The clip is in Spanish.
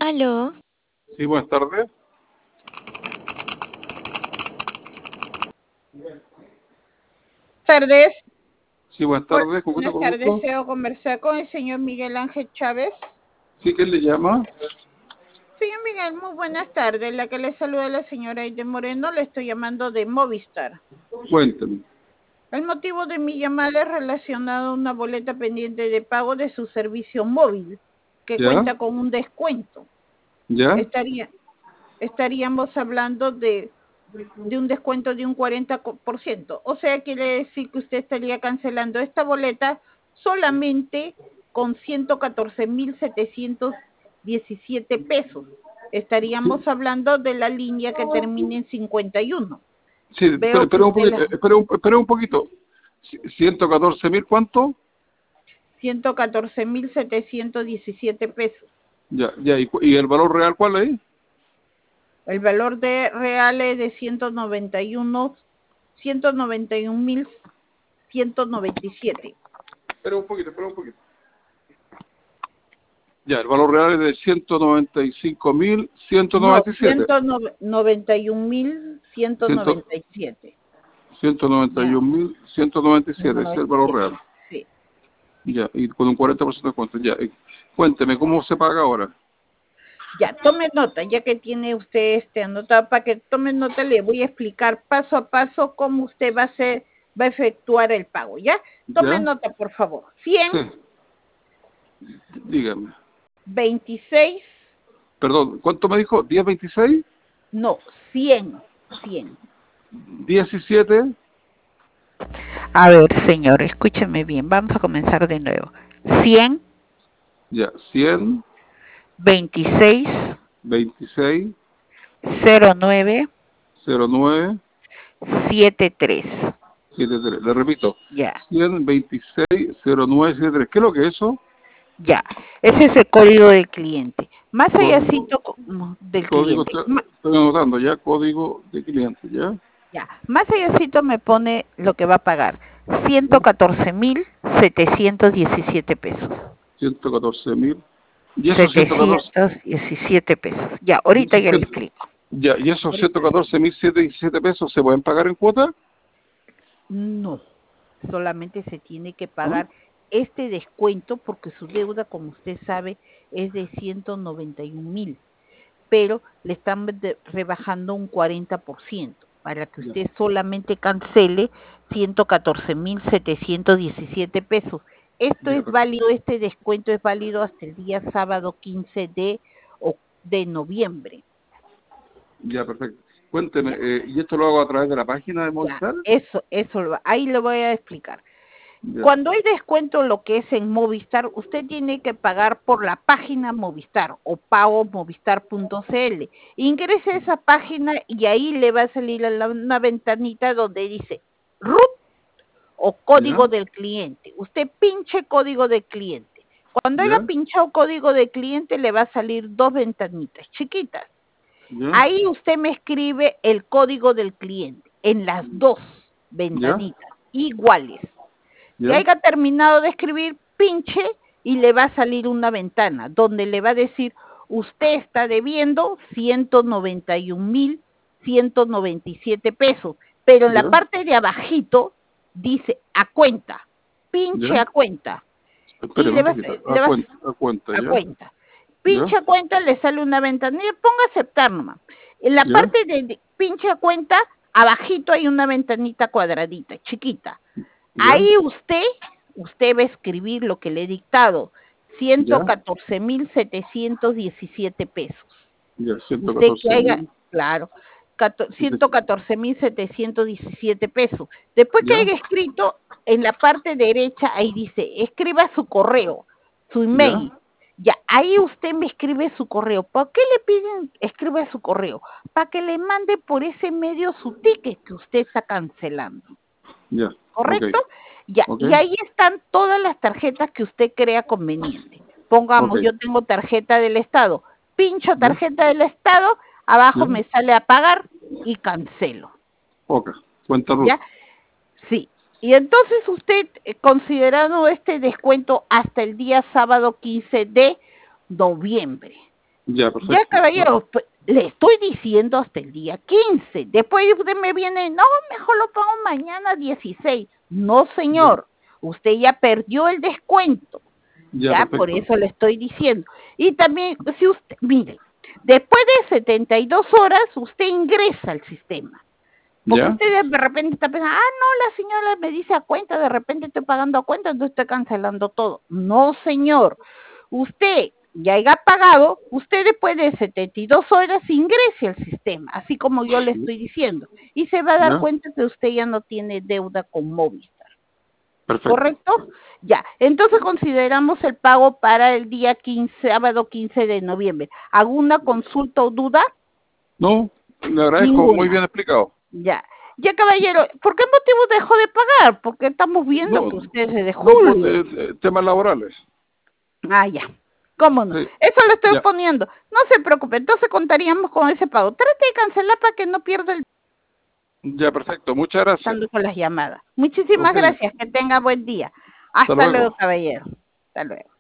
Aló, Sí, buenas tardes. Tardes. Sí, buenas tardes. ¿Con qué Buenas tengo el tardes. gusto? Deseo conversar con el señor Miguel Ángel Chávez. Sí, ¿quién le llama? Señor Miguel, muy buenas tardes. La que le saluda la señora Aide Moreno. Le estoy llamando de Movistar. Cuénteme. El motivo de mi llamada es relacionado a una boleta pendiente de pago de su servicio móvil, que ¿Ya? cuenta con un descuento. ¿Ya? Estaríamos hablando de un descuento de un 40%. O sea, quiere decir que usted estaría cancelando esta boleta solamente con 114,717 pesos. Estaríamos hablando de la línea que termina en 51. Sí, Veo que espera un usted poquito. la Espera un poquito. 114.000, ¿cuánto? 114,717 pesos. Ya, ya. ¿Y el valor real cuál es? El valor de real es de 191,197. Espera un poquito. Ya, el valor real es de 195.197. No, 191,197. 191.197, ese es el valor 97, real. sí. Ya, y con un 40% de descuento. Ya, cuénteme, ¿cómo se paga ahora? Ya, tome nota, ya que tiene usted anotado, para que tome nota, le voy a explicar paso a paso cómo usted va a efectuar el pago, ¿ya? Tome ¿Ya? nota, por favor. 100, Sí, dígame. 26, Perdón, ¿cuánto me dijo? ¿10.26? no, 100, 100. 17, a ver, señor, escúcheme bien. Vamos a comenzar de nuevo. 100, ya, 100, 26, 26, 09, 09, 73. 73. Le repito, Ya, 100, 26, 09, 73. ¿Qué es lo que es eso? ya. Ese es el código del cliente. Más Código, allácito del código, cliente. estoy anotando ya, código de cliente, ¿ya? Ya. Más allácito me pone lo que va a pagar. 114,717 pesos. 114.000. Y esos 114, 717 pesos. Ya, y ahorita esos, ya le explico. ya, y esos Ahorita. 114.717 pesos se pueden pagar en cuota, No, solamente se tiene que ¿no? pagar este descuento porque su deuda, como usted sabe, es de 191,000, pero le están rebajando un 40% para que Ya, usted solamente cancele 114,717 pesos. Esto ya, es válido, este descuento es válido hasta el día sábado 15 de noviembre. ya, perfecto. Cuénteme, Ya, ¿y esto lo hago a través de la página de ya, Movistar? ahí le voy a explicar. Ya, Cuando hay descuento lo que es en Movistar, usted tiene que pagar por la página Movistar o pagomovistar.cl. Ingrese a esa página y ahí le va a salir una ventanita donde dice RUT o ya, código del cliente. Usted pinche código del cliente. Cuando haya ya, pinchado código de cliente le va a salir dos ventanitas chiquitas. ya, Ahí usted me escribe el código del cliente en las dos ya, ventanitas iguales. Que ya. haya terminado de escribir, pinche y le va a salir una ventana donde le va a decir, usted está debiendo 191,197 pesos, pero en la Ya, parte de abajito dice a cuenta, pinche ya. a cuenta, y Espéreme un poquito. A cuenta, a ya, cuenta. ya, Pinche a cuenta, le sale una ventana, y ponga aceptar nomás. En la ya, parte de pinche a cuenta, abajito hay una ventanita cuadradita, chiquita. ya, Ahí usted va a escribir lo que le he dictado, ya, 114,717 pesos. ya, Usted que haya, 114.000. claro, Siete- 114,717 pesos. Después que Ya, haya escrito, en la parte derecha, ahí dice, escriba su correo, su ya, email. Ya, ahí usted me escribe su correo. ¿Por qué le piden escriba su correo? Para que le mande por ese medio su ticket que usted está cancelando. ya. Ok, ¿Correcto? Ya, ok, y ahí están todas las tarjetas que usted crea conveniente. ok, Pongamos, yo tengo tarjeta del Estado, pincho ya, tarjeta del Estado, abajo ya, me sale a pagar y cancelo, ok. Cuenta Ruth. ¿ya? Sí. Y entonces usted, considerando este descuento hasta el día sábado 15 de noviembre, Ya, perfecto. Ya, caballero, le estoy diciendo hasta el día 15. Después usted me viene, no, mejor lo pago mañana 16. No, señor, usted ya perdió el descuento. Ya, por eso le estoy diciendo. Y también, si usted, mire, después de 72 horas, usted ingresa al sistema. Porque ¿Ya? usted de repente está pensando, no, la señora me dice a cuenta, de repente estoy pagando a cuenta, entonces estoy cancelando todo. No, señor. Usted ya haya pagado, usted después de 72 horas ingrese al sistema, así como yo le estoy diciendo, y se va a dar cuenta que usted ya no tiene deuda con Movistar. Perfecto. ¿Correcto? Ya, entonces consideramos el pago para el día 15, sábado 15 de noviembre. ¿Alguna consulta o duda? No, le agradezco, Ninguna. muy bien explicado. Ya, caballero, ¿por qué motivo dejó de pagar? Porque estamos viendo que usted se dejó por... temas laborales. Ya, ¿cómo no? Sí. Eso lo estoy poniendo. No se preocupe, entonces contaríamos con ese pago. Trate de cancelar para que no pierda el... Ya, perfecto, muchas gracias. Con las llamadas. Muchísimas gracias, que tenga buen día. Hasta luego, caballero. Hasta luego.